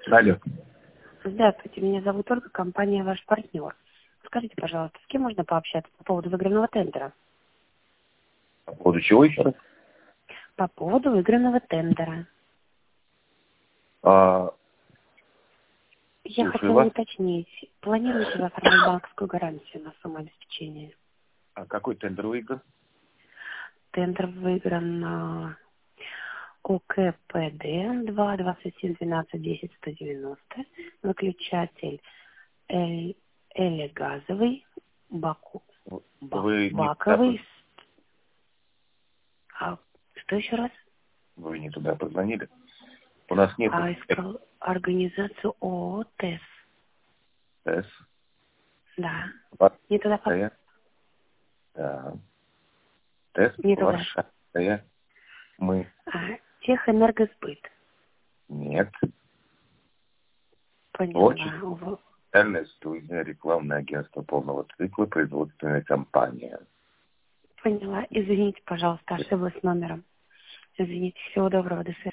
Алло. Здравствуйте, меня зовут Ольга, компания «Ваш партнер». Скажите, пожалуйста, с кем можно пообщаться по поводу выигранного тендера? По поводу чего еще раз? По поводу выигранного тендера. Я Слушаю хотела вас. уточнить, планируете вы оформить банковскую гарантию на самообеспечение? А какой тендер выигран? Тендер выигран на ОКПД 2 27 12 10 190, выключатель элегазовый, Вы не туда, баковый. А что еще раз? вы не туда позвонили? У нас нет Искал организацию ООО ТЭС. ТЭС. Да. Да. Не туда ТЭС Не туда. Варшавская. Мы. Техэнергосбыт. Нет. Поняла. Специальная студия, рекламное агентство полного цикла, производственная компания. Поняла. Извините, пожалуйста, ошиблась номером. Извините. Всего доброго. До свидания.